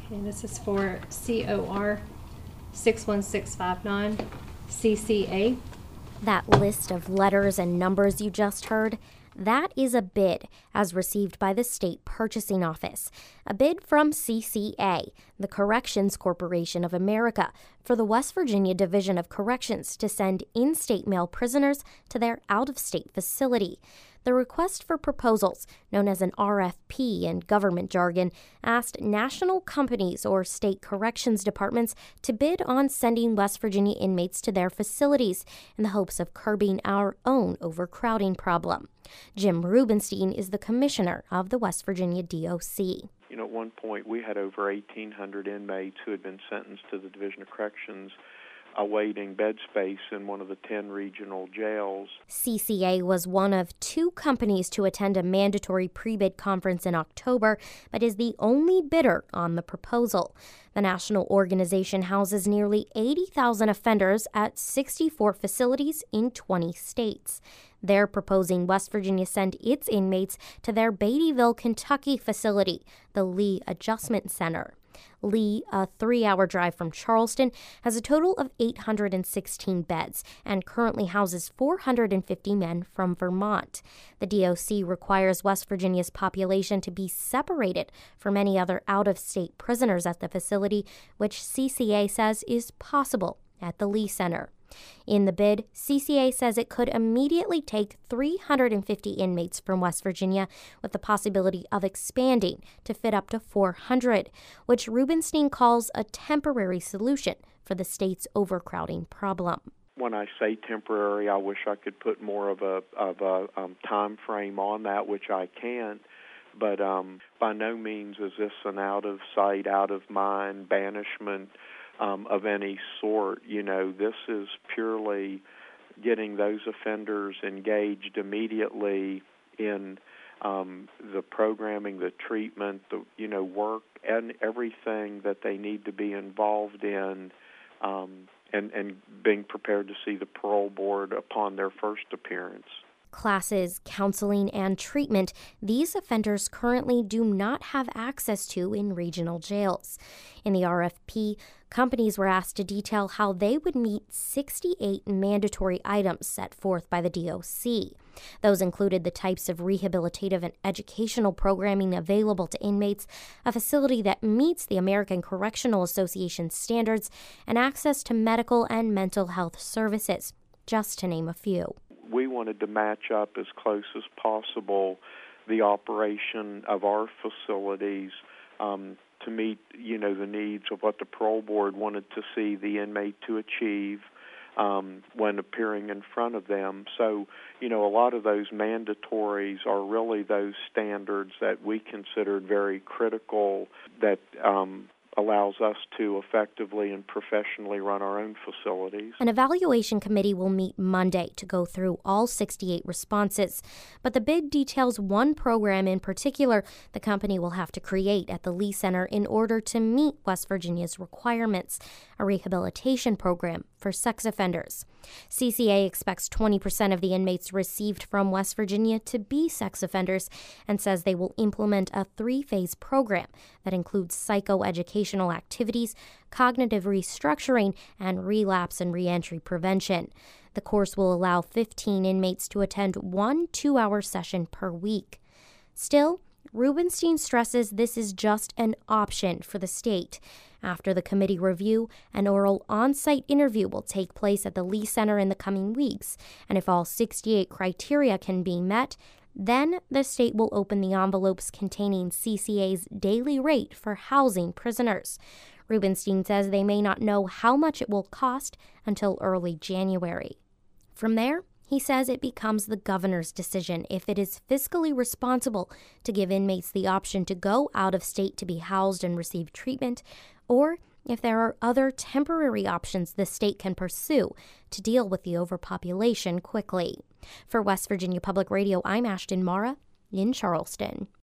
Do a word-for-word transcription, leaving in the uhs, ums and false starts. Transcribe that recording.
Okay, this is for C O R six one six five nine, C C A. That list of letters and numbers you just heard, that is a bid as received by the State Purchasing Office. A bid from C C A, the Corrections Corporation of America, for the West Virginia Division of Corrections to send in-state male prisoners to their out-of-state facility. The request for proposals, known as an R F P in government jargon, asked national companies or state corrections departments to bid on sending West Virginia inmates to their facilities in the hopes of curbing our own overcrowding problem. Jim Rubenstein is the commissioner of the West Virginia D O C. You know, at one point we had over eighteen hundred inmates who had been sentenced to the Division of Corrections awaiting bed space in one of the ten regional jails. C C A was one of two companies to attend a mandatory pre-bid conference in October, but is the only bidder on the proposal. The national organization houses nearly eighty thousand offenders at sixty-four facilities in twenty states. They're proposing West Virginia send its inmates to their Beattyville, Kentucky facility, the Lee Adjustment Center. Lee, a three-hour drive from Charleston, has a total of eight hundred sixteen beds and currently houses four hundred fifty men from Vermont. The D O C requires West Virginia's population to be separated from any other out-of-state prisoners at the facility, which C C A says is possible at the Lee Center. In the bid, C C A says it could immediately take three hundred fifty inmates from West Virginia with the possibility of expanding to fit up to four hundred, which Rubenstein calls a temporary solution for the state's overcrowding problem. When I say temporary, I wish I could put more of a of a um, time frame on that, which I can't. But um, by no means is this an out of sight, out of mind banishment Um, of any sort. You know, this is purely getting those offenders engaged immediately in um, the programming, the treatment, the, you know, work, and everything that they need to be involved in, um, and, and being prepared to see the parole board upon their first appearance. Classes, counseling, and treatment these offenders currently do not have access to in regional jails. In the R F P, companies were asked to detail how they would meet sixty-eight mandatory items set forth by the D O C. Those included the types of rehabilitative and educational programming available to inmates, a facility that meets the American Correctional Association standards, and access to medical and mental health services, just to name a few. We wanted to match up as close as possible the operation of our facilities um, to meet, you know, the needs of what the parole board wanted to see the inmate to achieve um, when appearing in front of them. So, you know, a lot of those mandatories are really those standards that we considered very critical that um, allows us to effectively and professionally run our own facilities. An evaluation committee will meet Monday to go through all sixty-eight responses, but the bid details one program in particular the company will have to create at the Lee Center in order to meet West Virginia's requirements, a rehabilitation program for sex offenders. C C A expects twenty percent of the inmates received from West Virginia to be sex offenders and says they will implement a three-phase program that includes psychoeducational activities, cognitive restructuring, and relapse and reentry prevention. The course will allow fifteen inmates to attend one two-hour session per week. Still, Rubenstein stresses this is just an option for the state. After the committee review, an oral on-site interview will take place at the Lee Center in the coming weeks, and if all sixty-eight criteria can be met, then the state will open the envelopes containing C C A's daily rate for housing prisoners. Rubenstein says they may not know how much it will cost until early January. From there, he says it becomes the governor's decision if it is fiscally responsible to give inmates the option to go out of state to be housed and receive treatment, or if there are other temporary options the state can pursue to deal with the overpopulation quickly. For West Virginia Public Radio, I'm Ashton Mara in Charleston.